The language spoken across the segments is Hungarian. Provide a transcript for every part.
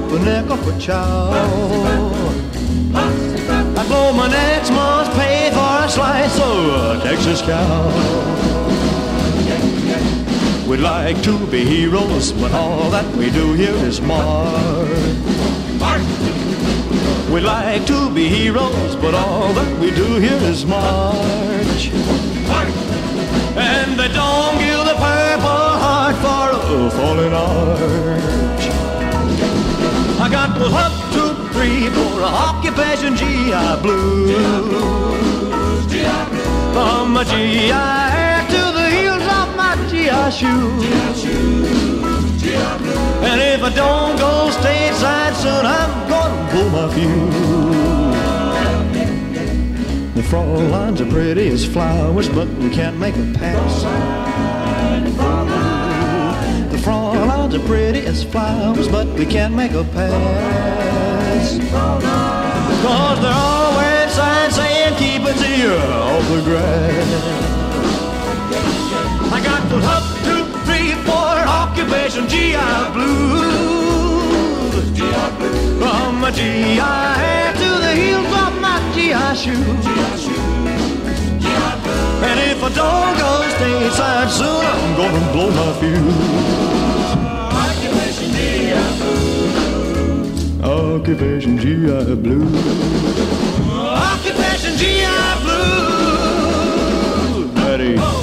half a nickel for chow. I blow my next month's pay for a slice of Texas cow. We'd like to be heroes, but all that we do here is march. We'd like to be heroes, but all that we do here is march. And they don't give the Purple Heart for a fallen arch. I got the 1, 2, 3 for occupation GI Blues. From my GI hair to the heels of my GI shoes. And if I don't go stateside soon, I'm gonna pull my fuse. The Fraulein's are pretty as flowers, but we can't make a pass. The Fraulein's are pretty as flowers, but we can't make a pass. Cause they're always signs saying keep it here off the grass. I got the 1, 2, 3, 4 occupation GI Blues. From my GI hair to the heels of my GI shoes. And if I don't go stateside soon, I'm gonna blow my fuse. Occupation GI Blues. Occupation GI Blues. Occupation GI Blues. Daddy. Oh.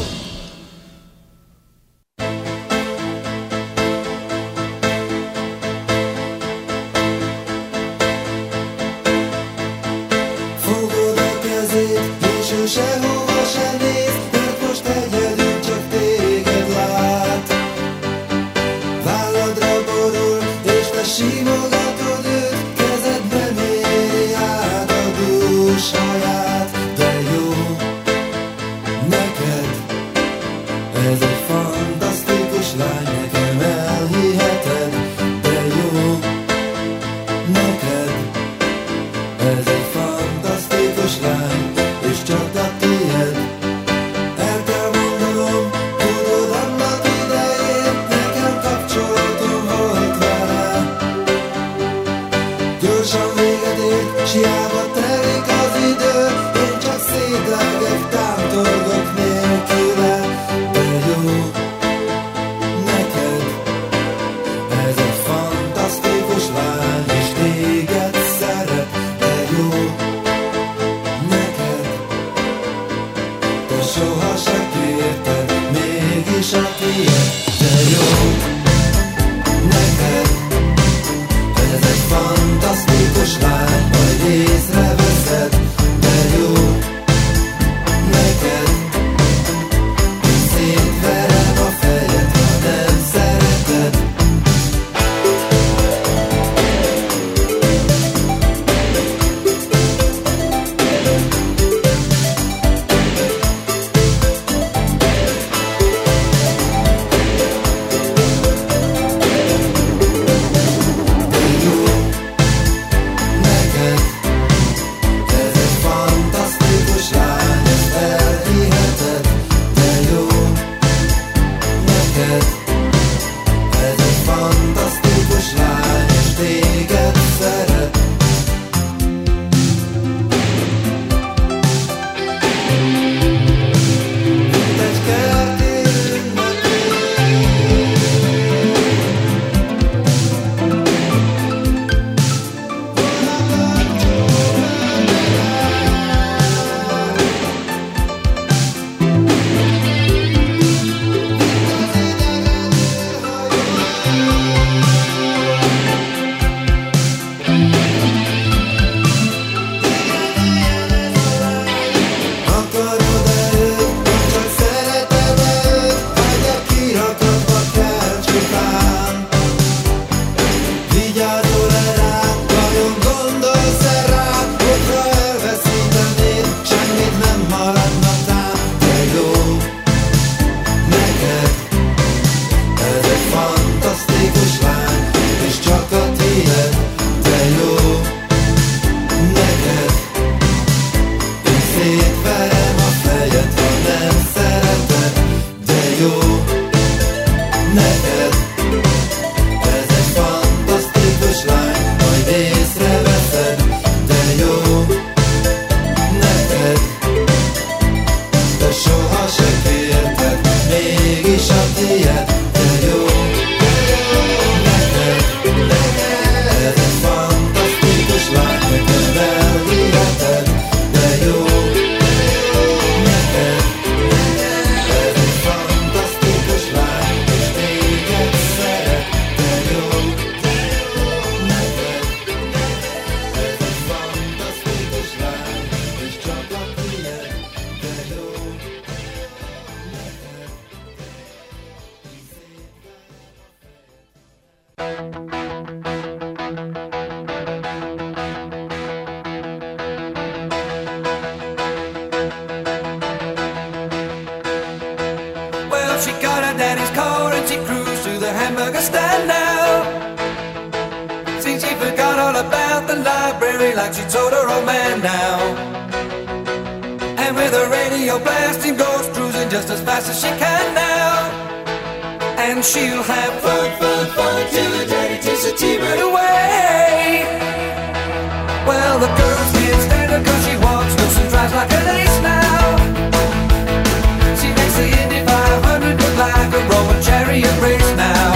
got her daddy's car and she cruised to the hamburger stand now. See, she forgot all about the library like she told her old man now. And with her radio blasting goes cruising just as fast as she can now. And she'll have fun, fun, fun till her daddy takes the T-bird away. Well, the girls can't stand her cause she walks loose and drives like an ace now. She makes the Indy 500 look like a Roman chariot race now.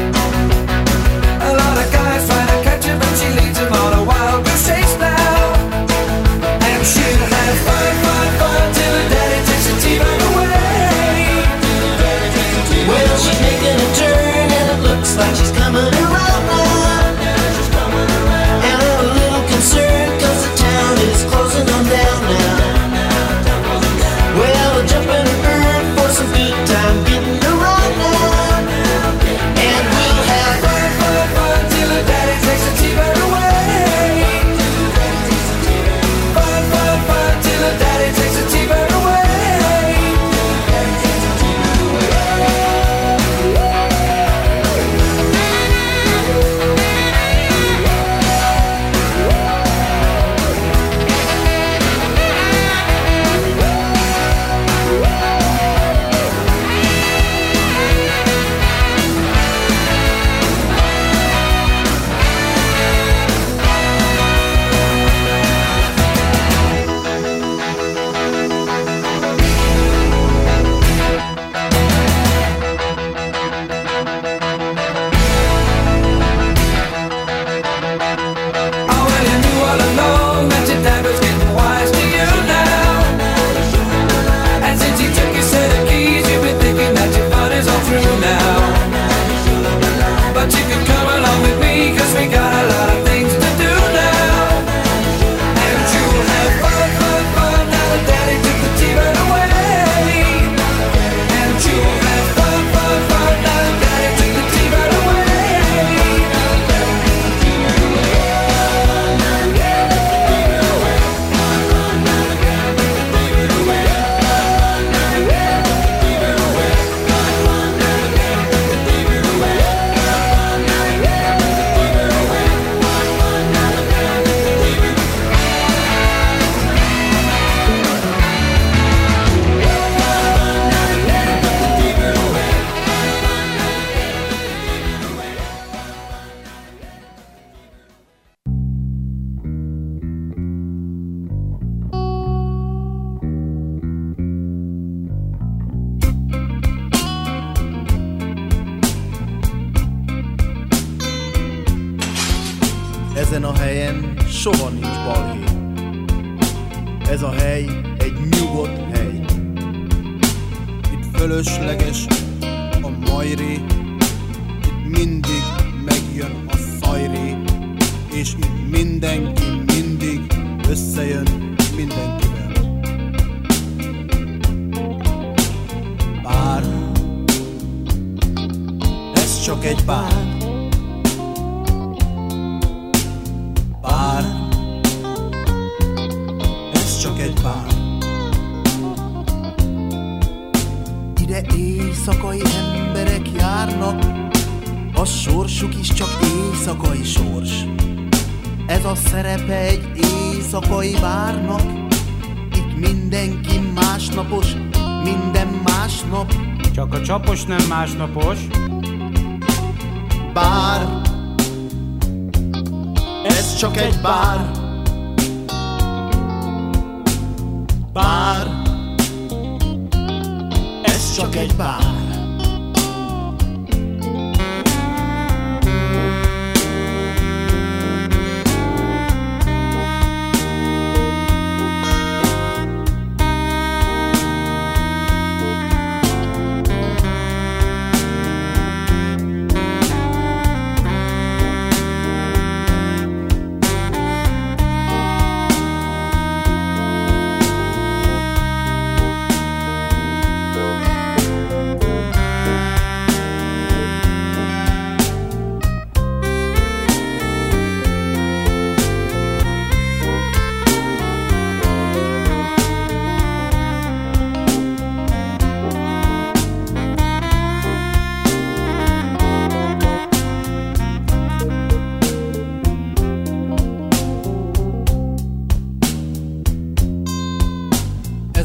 A lot of guys try to catch her but she leads them on a wild goose chase now. And she'll have fun, fun, fun till her daddy takes the T-bird away. Well, she's making a turn and it looks like she's coming around now. And I'm a little concerned cause the town is closing on down now. Well, I'll jump in a bird for some good time getting around now. And we'll have fun, fun, fun till her daddy takes the T-bird away. Fun, fun, fun till her daddy takes the T-bird away. Ezen a helyen soha nincs balhé. Ez a hely egy nyugodt hely. Itt fölösleges a majré, itt mindig megjön a szajré, és itt mindenki mindig összejön mindenkivel. Bár ez csak egy bár. Bár ez csak egy bár. Ide éjszakai emberek járnak, a sorsuk is csak éjszakai sors. Ez a szerepe egy éjszakai bárnak. Itt mindenki másnapos, minden másnap. Csak a csapos nem másnapos. Bár ez csak egy bár. Bár ez csak egy bár.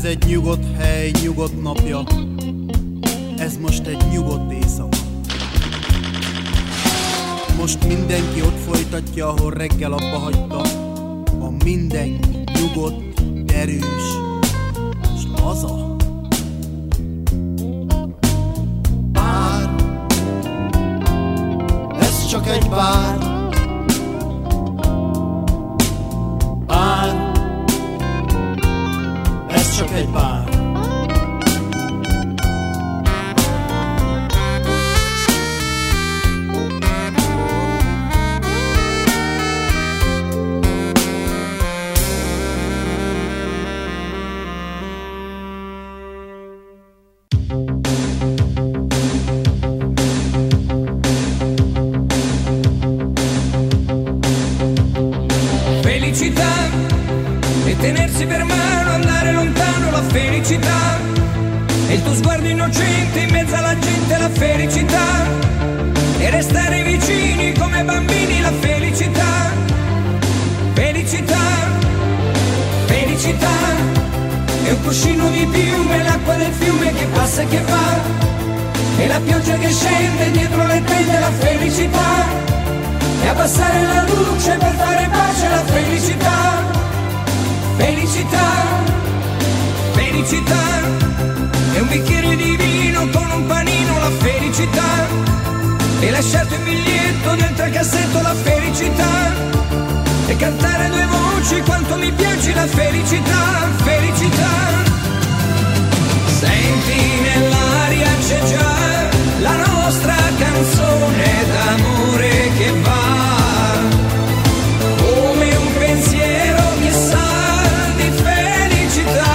egy nyugodt hely, nyugodt napja. Ez most egy nyugodt éjszaka. Most mindenki ott folytatja, ahol reggel abba hagyta. Ma mindenki nyugodt, erős és laza. Bár ez csak egy bár. Bár ez csak egy bár. Tenersi per mano, andare lontano, la felicità. E il tuo sguardo innocente in mezzo alla gente, la felicità. E restare vicini come bambini, la felicità. Felicità, felicità. È un cuscino di piume, l'acqua del fiume che passa e che va. E la pioggia che scende dietro le tende, la felicità. E abbassare la luce per fare pace, la felicità. Felicità, felicità, è un bicchiere di vino con un panino, la felicità, e lasciarti un biglietto dentro il cassetto, la felicità, e cantare due voci quanto mi piace, la felicità, felicità. Senti nell'aria c'è già la nostra canzone d'amore che va, come un pensiero che sa di felicità.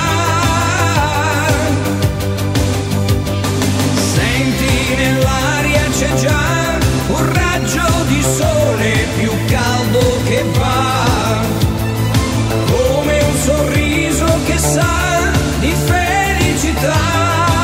Senti nell'aria c'è già un raggio di sole più caldo che va, come un sorriso che sa di felicità.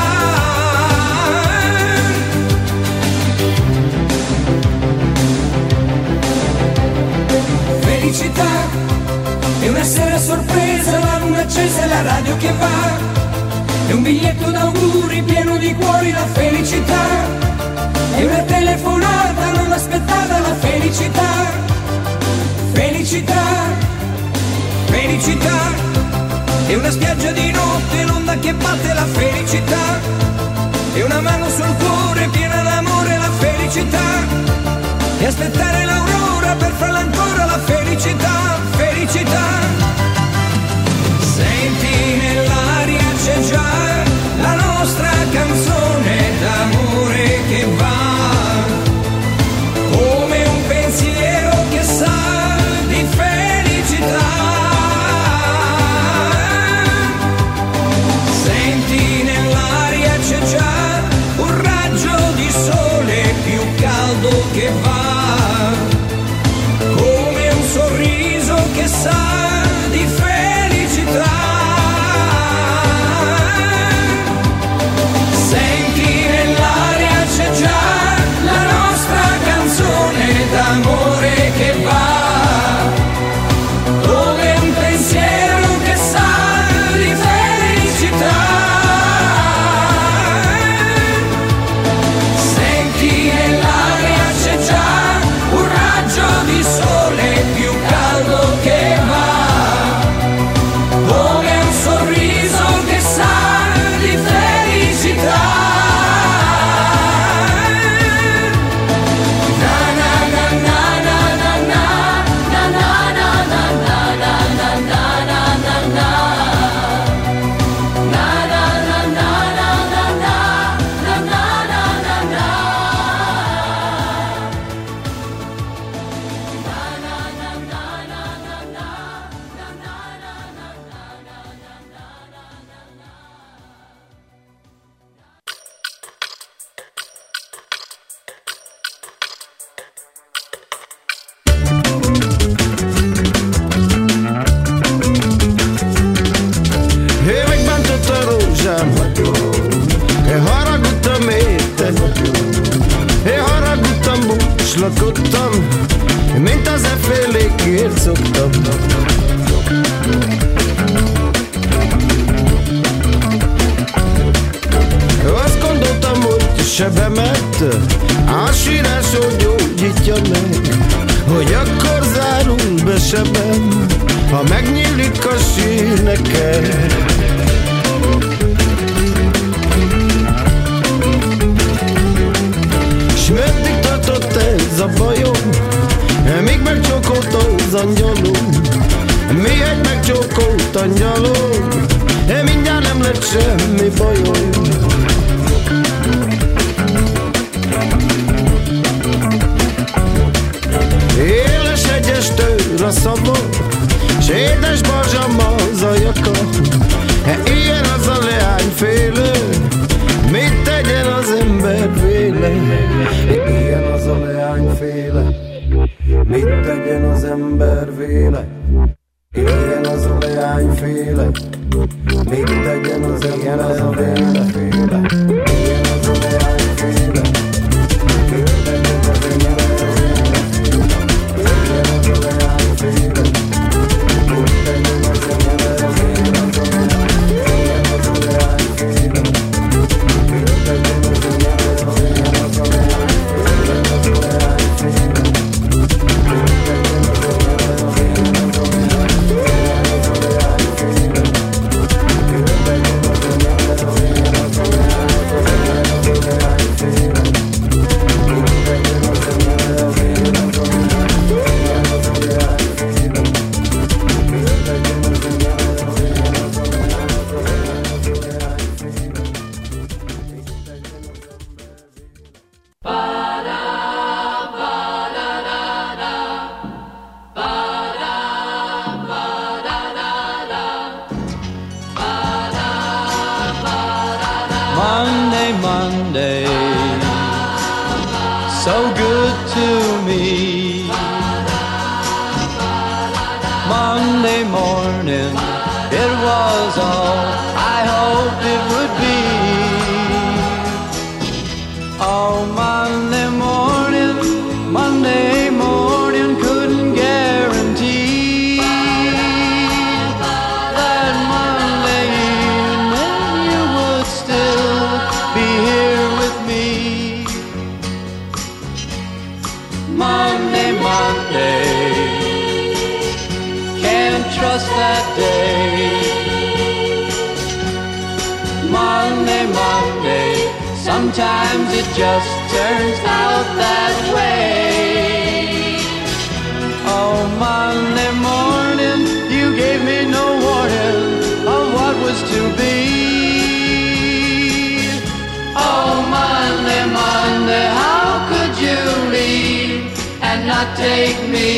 Felicità è una sera a sorpresa, la luna accesa e la radio che va, è un biglietto d'auguri pieno di cuori, la felicità, è una telefonata non aspettata, la felicità, felicità, felicità, è una spiaggia di notte, l'onda che batte, la felicità, è una mano sul cuore piena d'amore, la felicità, e aspettare l'aurora per farla ancora, la felicità, felicità. Senti nell'aria c'è già la nostra canzone d'amore che va, come un pensiero che sa di felicità. Senti nell'aria c'è già un raggio di sole più caldo che va, come un sorriso che sa di felicità. Senti nell'aria c'è già la nostra canzone d'amore che va, come un pensiero che sa di felicità. Senti nell'aria c'è già un raggio di sole più caldo che va, come un sorriso che sa di felicità. Na na na na na na na na na na na na na na na na na. Na na na na na na na na na na na. Én megbántott a rózsám, én haragudtam érte, én haragudtam, búslakodtam, mint az effélékért szoktam. sebemet, a síráson gyógyítja meg, hogy akkor zárul be sebem, ha megnyílik a sír neked. S meddig tartott ez a bajom, míg megcsókolt az angyalom, mihegy megcsókolt angyalom, mindjárt nem lett semmi bajom. Éles egyes tőr a szavam, s édes barzsam az a jaka. Ilyen az a leányféle, mit tegyen az ember véle? Ilyen az a leányféle, mit tegyen az ember véle? Ilyen az a leányféle, mit tegyen az ember véle? Ilyen az a leányféle, mit tegyen az ember véle? Ilyen az a leányféle, mit tegyen az ember véle? Ilyen az a leányféle, mit tegyen az ember véle? Az a leányféle, az a leányféle, mit tegyen az ember véle? Az a Monday, so good to me. Monday morning, it was all I hoped it would be. Oh, Monday morning couldn't guarantee that Monday evening you would still be here with me. Monday, can't trust that day. Monday, sometimes it just turns out that way. Oh, Monday morning, you gave me no warning of what was to be. Oh, Monday, how could you leave and not take me?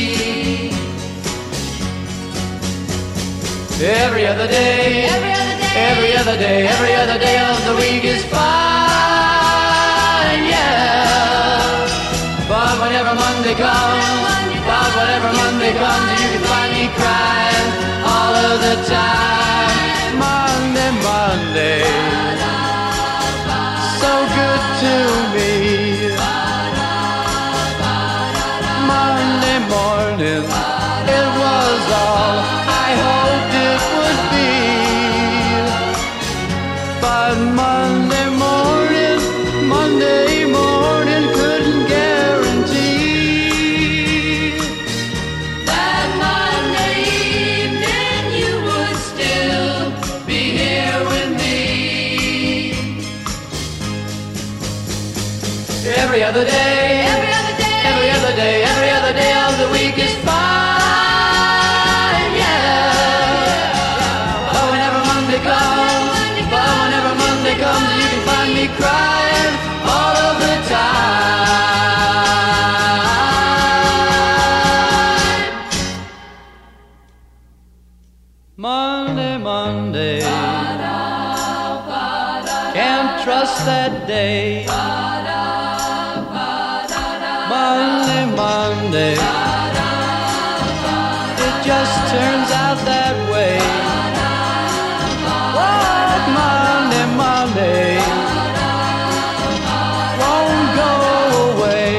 Every other day, every other day of the week is fine, yeah. But whenever Monday comes, you can find me crying all of the time. Monday, so good to me. Monday morning, it was all I hoped it would be. But Monday morning couldn't guarantee that Monday evening you would still be here with me. Every other day, every other day of the week is fine, yeah. But whenever Monday comes, you can find me crying all of the time. Monday, can't trust that day. Monday, it just turns out that way. What Monday won't go away.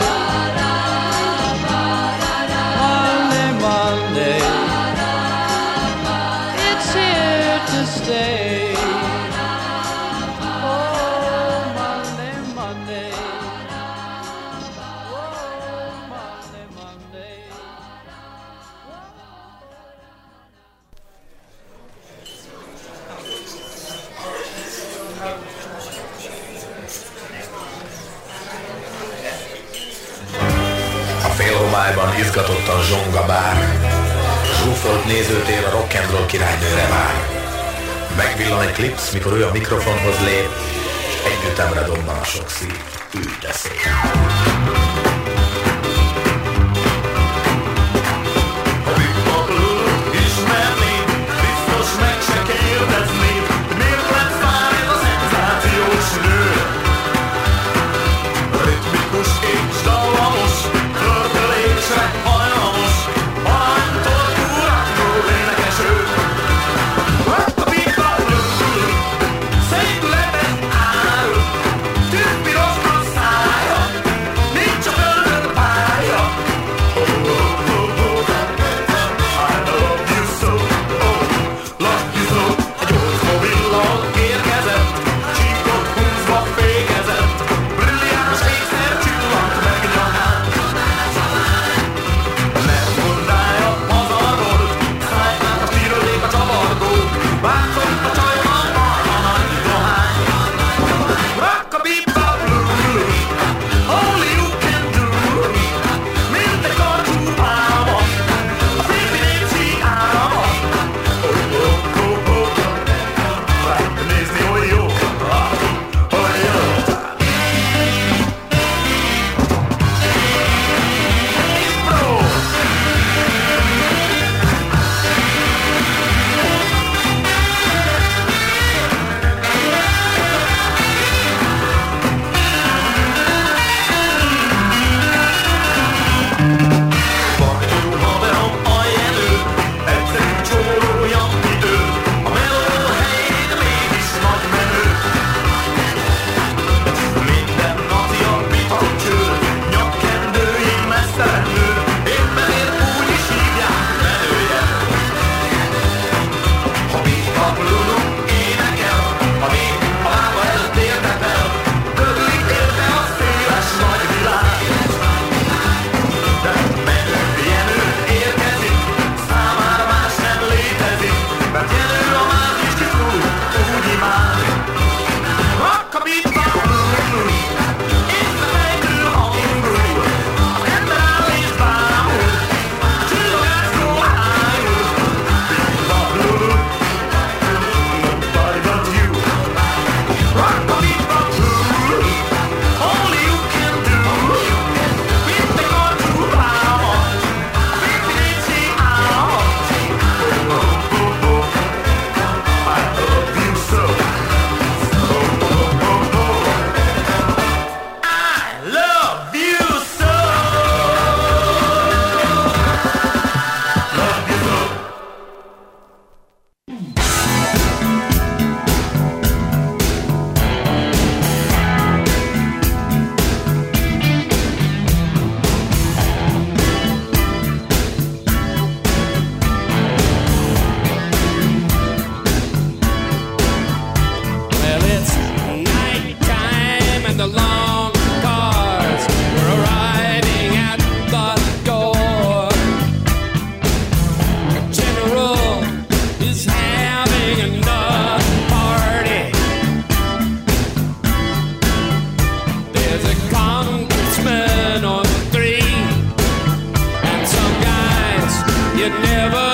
Monday, it's here to stay. Oh, Monday. tájban izgatottan zsong a bár. Zsúfolt nézőtér a rock'n'roll királynőre vár. Megvillan egy klipsz, mikor ő a mikrofonhoz lép, és együttemre dobban a sok szív, ülj de szép. A Big Bubble ismerni, biztos meg se kérdezni, miért lett fáj ez a szenzációs nő. Ritmikus és dallamos, törtölésre hajlamos, hajtól túrákról énekeső. A Big Bubble szépületet árul, tűzpiros a szája, nincs a földön pálya. Oh, oh, oh, oh. I love you so, oh, love you so. A gyors mobillal érkezett, csíkot húzva fékezett, brilliáns ékszer csillant meg nyakán. Nem mondája hazarról, szájtnál a stírodék a csavargó, vágott a csajban marha nagy dohány. Rock a Big Bubble, all you can do, mint egy karcsú álma, a férfi népszi álma. Oh, oh, oh, oh, várj, nézni, hogy jó, hogy jó. Bro! Bajló haverom a jelő, egyszerű csórolja idő, a meló helyén mégis nagy menő. Minden napja bitott csőr, nyakkendői mesztelen nő, épp ezért úgy is hívják menője. Ha Big Bubble énekel, a nép a lába előtt érdekel, döglik érte a széles nagy világ. De menő Jenő érkezik, számára más nem létezik, mert Jenő a mázis kiszú, úgy imád. Rock a Big Bubble, észrefejtő hangú, a ember áll és bámul, a csillogásról ájul. Big Bubble, nobody but you. Rock a Big Bubble, all you can do, mint egy karcsú álma, a férfi népszi álma. Oh, oh, oh, I love you so. Oh, oh, oh, oh, I love you so. Love you so. Well, it's nighttime and the long cars were arriving at the door. The general is having another party. There's a congressman or three, and some guys you never